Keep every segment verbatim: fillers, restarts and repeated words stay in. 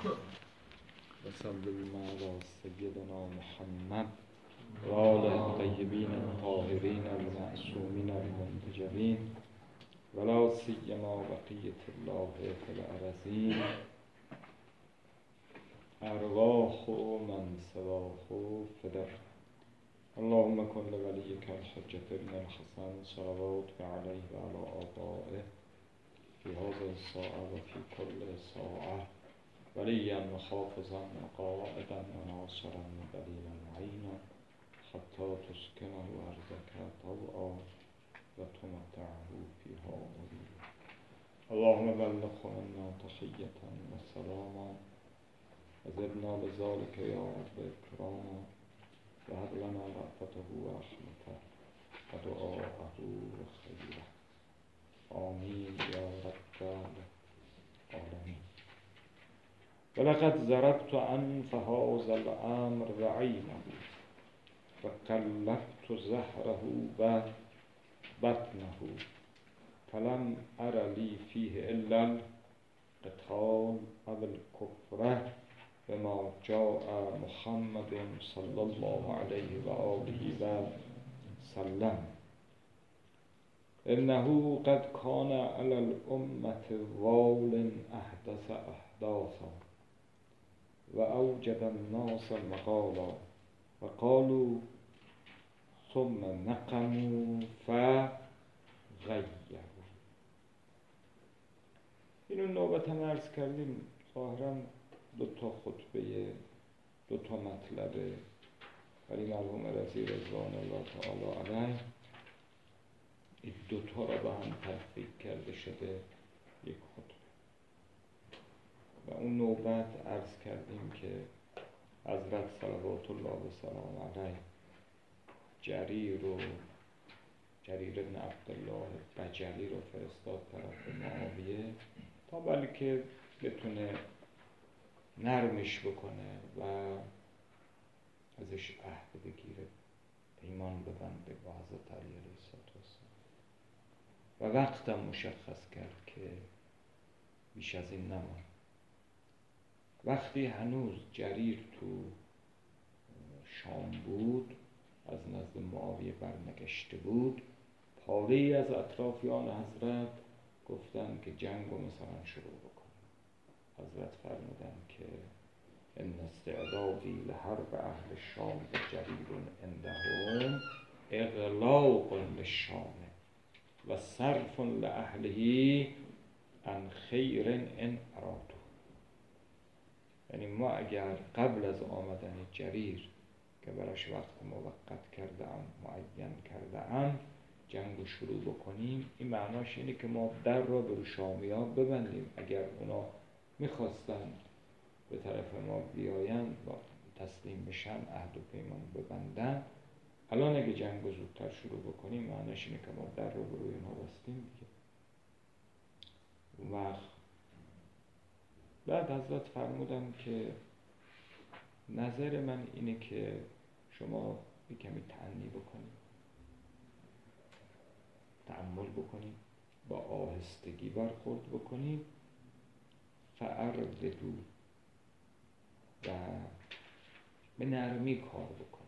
و صلی الله علی سیدنا محمد و آله الطیبین الطاهرین المعصومین المنتجبین ولا سیما بقیة الله فی الارضین ارواح من سواه فدر. اللهم کن لولیک الحجة ابن الحسن صلواتک علیه و علی آبائه فی هذه الساعة و فی کل ساعة ولیا و حافظا و قائدا و ناصرا و دلیلا معینا حتی تسکنه ارضک طوعا و تمتعه فیها طویلا. اللهم بلغه منا تحیة و سلاما و زدنا بذلك یا رب اکراما و هب لنا رأفته و رحمته و دعاءه و خیره. آمین یا رب العالمین. ولقد ضربت عنف هذا الامر وعینه و قلبت زهره و بطنه فلم ار لی فیه الا القتال او الکفر بما جاء محمد صلی الله علیه و آله و سلم. انه قد کان علی الامة وال احدث احداثا و اوجد الناس مقالا و قالوا ثم نقموا فغیروا. اینو نوبت هم عرض کردیم. ظاهرا دو تا خطبه دو تا مطلبه، ولی مرحوم رضی رضوان الله تعالی علیه این دو تا را به هم تفکیک کرده شده یک خطبه. و اون نوبت عرض کردیم که حضرت صلوات الله و سلام علیه جریر رو جریر بن عبدالله بجلی رو فرستاد طرف معاویه تا بلکه بتونه نرمش بکنه و ازش عهد بگیره، پیمان ببنده با حضرت علی علیه السلام. و وقتم مشخص کرد که بیش از این نماند. وقتی هنوز جریر تو شام بود، از نزد معاویه برنگشته بود، پاره‌ای از اطرافیان حضرت گفتن که جنگ رو مثلا شروع بکن. حضرت فرمودن که ان استعدادی لحرب اهل الشام و جریر عندهم اغلاق للشام و صرف لاهله عن خیر ان ارادوا. یعنی ما اگر قبل از آمدن جریر که براش وقت موقت کرده ام معین کرده ام جنگ رو شروع بکنیم، این معناش اینه که ما در را به شامی ها ببندیم. اگر اونا میخواستن به طرف ما بیاین با تسلیم بشن، عهد و پیمان ببندن، الان اگه جنگ رو زودتر شروع بکنیم معناش اینه که ما در را به روی ما بستیم دیگه. و بعد حضرت فرمودن که نظر من اینه که شما یک کمی تأنی بکنید، تأمل بکنید، با آهستگی برخورد بکنید، فارددوا و به نرمی کار بکنید.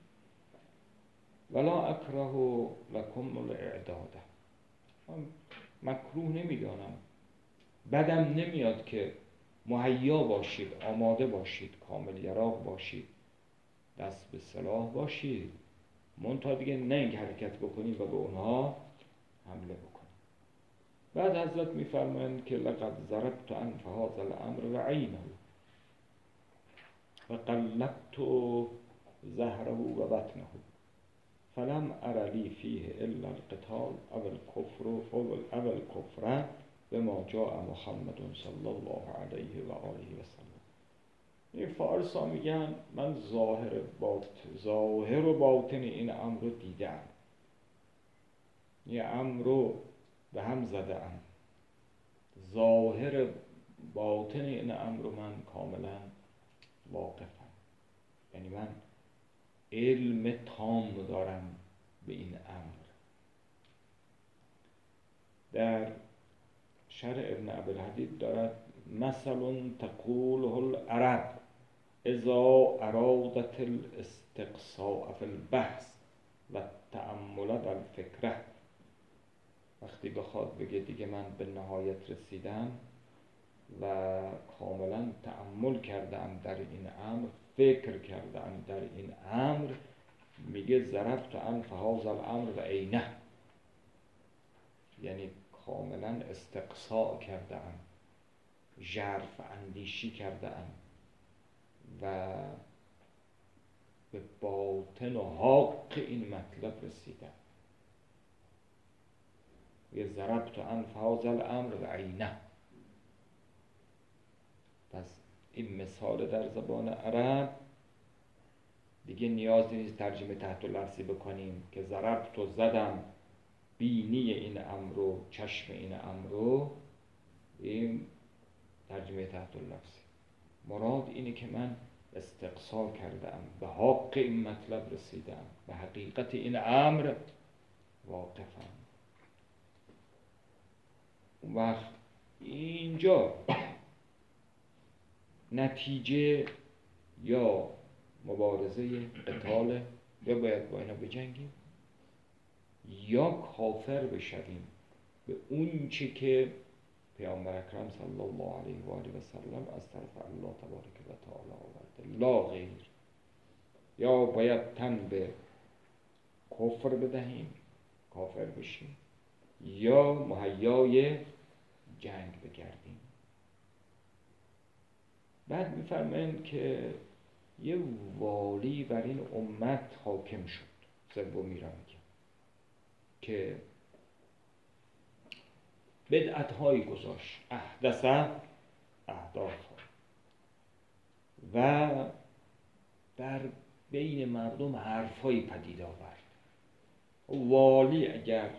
ولا اکره لکم الاعداد. من مکروه نمیدانم، بدم نمیاد که مهیا باشید، آماده باشید، کامل یراق باشید، دست به سلاح باشید، منتها دیگه نه اینکه حرکت بکنید و به اونها حمله بکنید. بعد حضرت میفرمایند که لقد ضربت عنف هذا الامر وعینه و قلبت زهره و بطنه فلم ار لی فیه الا القتال او الکفر او الکفر بما جاء محمد صلی الله علیه و آله و سلم. این فارسا میگن من ظاهر باطن ظاهر و باطن این امر رو دیدم، این امر رو به هم زده ام، ظاهر باطن این امر رو من کاملا واقفم. یعنی من علم تام دارم به این امر. در شرح ابن عبدالحدید دارد مثل تقوله العرب اذا ارادت الاستقصاء فی البحث و تأمل و الفکره. وقتی بخواد بگه دیگه من به نهایت رسیدم و کاملا تأمل کردم در این امر، فکر کردم در این امر، میگه ضربت انف هذا الامر و عینه، یعنی کاملا استقصاء کردم، ژرف اندیشی کردم و به باطن و حق این مطلب رسیدم. یه ضربت انف هذا الامر و عینه. پس این مثال در زبان عرب دیگه نیازی نیست ترجمه تحت لفظی بکنیم که ضربت و زدم بینی این امر و چشم این امر رو، این ترجمه تحت لفظی. مراد اینه که من استقصا کردم، به حق این مطلب رسیدم، به حقیقت این امر واقفم. اون وقت اینجا نتیجه یا مبارزه قتال، یا باید با اینا بجنگیم یا کافر بشویم به اون چه که پیامبر اکرم صلی الله علیه و آله و سلم از طرف الله تبارک و تعالی آورده، لا غیر. یا باید تن به کفر بدهیم، کافر بشیم، یا مهیای جنگ بگردیم. بعد می‌فرمایند که یه والی بر این امت حاکم شد، سومی را میگم، که بدعت‌هایی گذاشت، احدث احداثا، و در بین مردم حرف‌هایی پدید آورد. والی اگر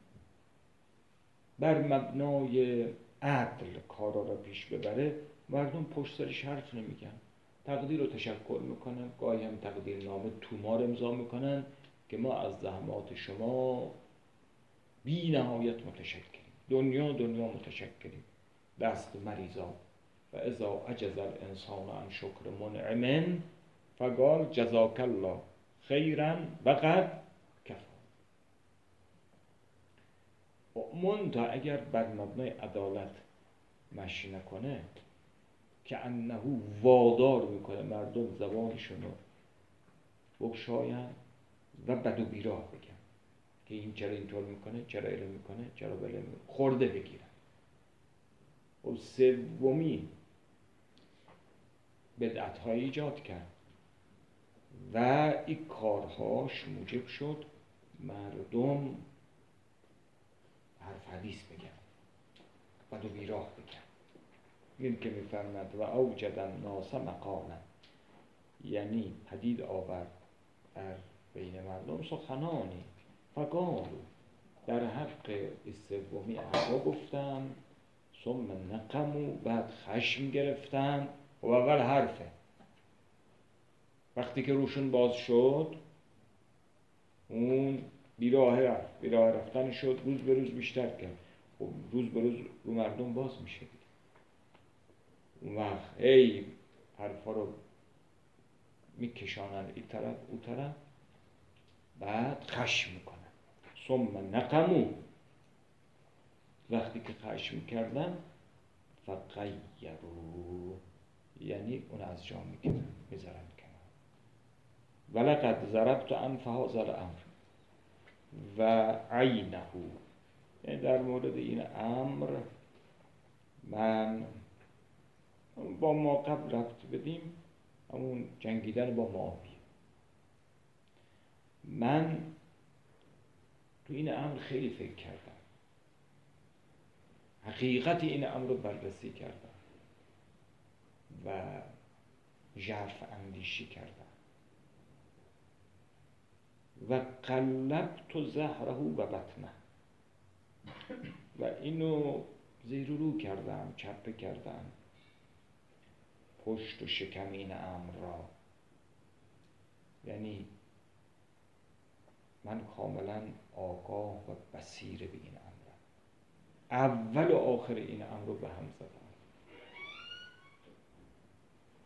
بر مبنای عدل کارا را پیش ببره، مردم پشت سرش حرف نمیگن، تقدیر رو تشکر میکنن، گاهی هم تقدیر نامه تومار امضا میکنن که ما از زحمات شما بی نهایت متشکریم، دنیا دنیا متشکریم، دست مریضا. و اذا عجز الانسان عن شکر منعم فقال جزاک الله خیرا و قد کفا. منتها اگر بر مبنای عدالت مشی نکنه که انه وادار میکنه مردم زبانشون رو بگشاین و بد و بیراه بگن که این چرا اینطور میکنه، چرا ایره میکنه، چرا بله میکنه، خورده بگیرن. و سومی بدعت‌های ایجاد کرد و این کارهاش موجب شد مردم حرف حدیث بگن، بد و بیراه بگن. این که میفرمد و اوجد الناس مقالا، یعنی پدید آورد در بین مردم سخنانی، فقالوا، در حق سومی احوا گفتم، ثم نقموا، بعد خشم گرفتن. و اول حرفه، وقتی که روشون باز شد اون بیراه رفت، بیراه رفتن شد، روز به روز بیشتر کرد. خب روز به روز رو مردم باز میشه دیگه. اون وقت ای حرفا رو میکشانن این طرف اون طرف، بعد خشم میکنن. ثم نقموا، وقتی که خشم کردن، فغیروا، یعنی اون از جا میکنن، میذارن کنن. ولقد ضربت انف هذا الامر و عینه، یعنی در مورد این امر من با ما قبل رفت بدیم، همون جنگیدن با معاویه، من تو این امر خیلی فکر کردم، حقیقت این امر رو بررسی کردم و ژرف اندیشی کردم و قلبت زهره و بطنه، و اینو زیر و رو کردم، چپه کردم، پشت و شکم این امر را. یعنی من کاملا آگاه و بصیر به این امرم، اول و آخر این امر رو به هم زدم.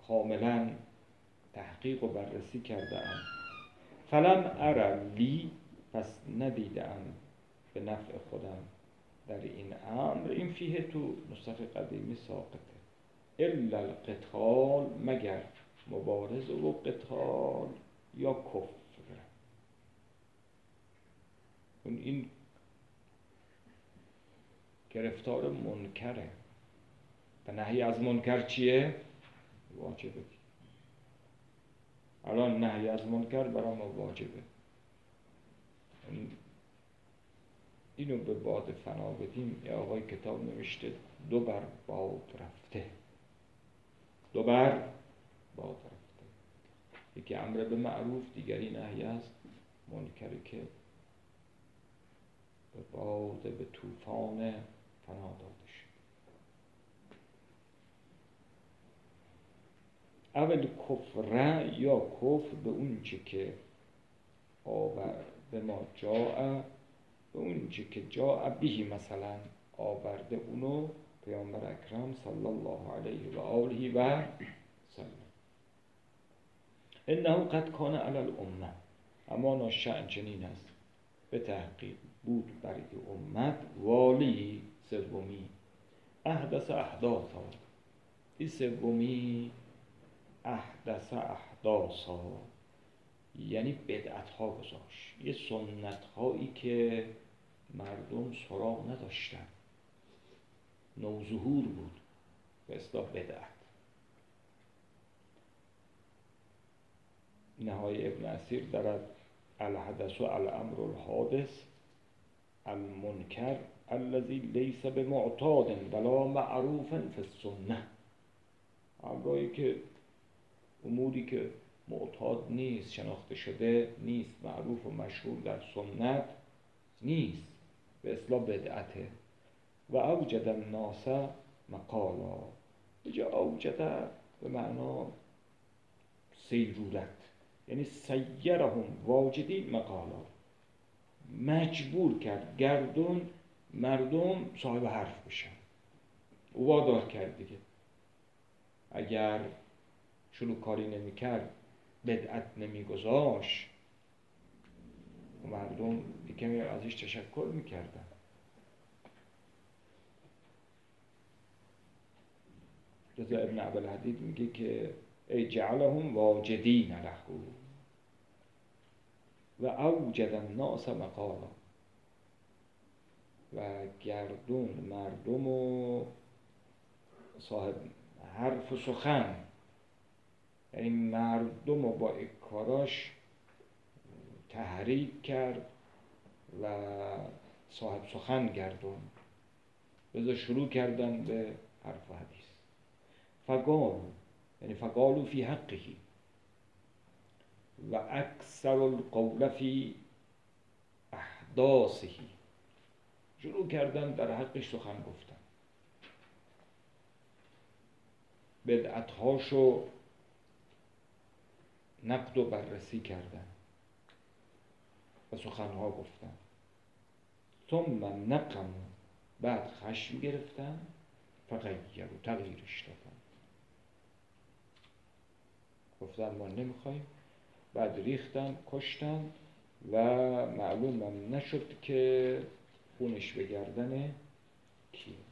کاملا تحقیق و بررسی کرده‌ام. فلم ار لی، پس ندیدم به نفع خودم در این امر، این فیه تو نسخ قدیمی ساقطه، الا القتال، مگر مبارزه و قتال یا کفر. اون این گرفتار منکره و نهی از منکر چیه؟ واجبه. الان نهی از منکر برای ما واجبه. اینو به باد فنا بدیم. یه آقای کتاب نوشته دو بر باد رفته، دو بر باد رفته، یکی امر به معروف، دیگری نهی از منکری که به باد به طوفان فنا داده شد. اول کفر یا کفر به اون چه که آور به ما جاء، به اون چه که جاء بهی، مثلا آورده اونو پیامبر اکرم صلی الله علیه و آله و سلم. انه قد کان علی الامه، اما شأن چنین است، به تحقیق بود برای امت والی سومی، احدث احداثا، این سومی احدث احداثا یعنی بدعت ها گذاشت، یه سنت هایی که مردم سراغ نداشتن، نوظهور بود، به اصطلاح بدعت. نهای ابن اسیر دارد الحدث الامر الحادث المنکر الذي لیس بمعتاد ولا معروف فی السنه، امری که اموری که معتاد نیست، شناخته شده نیست، معروف و مشهور در سنت نیست، به اصطلاح بدعته. و اوجد الناس مقالا، اینجا اوجد به معنا سیرورت، یعنی سیرهم واجدین مقالا، مجبور کرد گردون مردم صاحب حرف بشن، او وادار کرد دیگه. اگر شروع کاری نمی کرد، بدعت نمی گذاشت، مردم کمی ازش تشکر می کردن. رضا ابن عبدالحدید میگه که ای جعلهم واجدین له و اوجد الناس مقالا، و گردون مردم و صاحب حرف و سخن، یعنی مردم رو با کاراش تحریک کرد و صاحب سخن گردون، بذار شروع کردن به حرف و حدیث. فقالو یعنی فقالو فی حقه و اکثر القول فی احداثه، شروع کردن در حقش سخن گفتن، بدعتهاشو نقد و بررسی کردن و سخنها گفتن. ثم نقم، بعد خشم گرفتن، فغیروا، تغییرش دادن، گفتن ما نمیخوایم، بعد ریختن، کشتن و معلوم نشد که خونش به گردن کیه.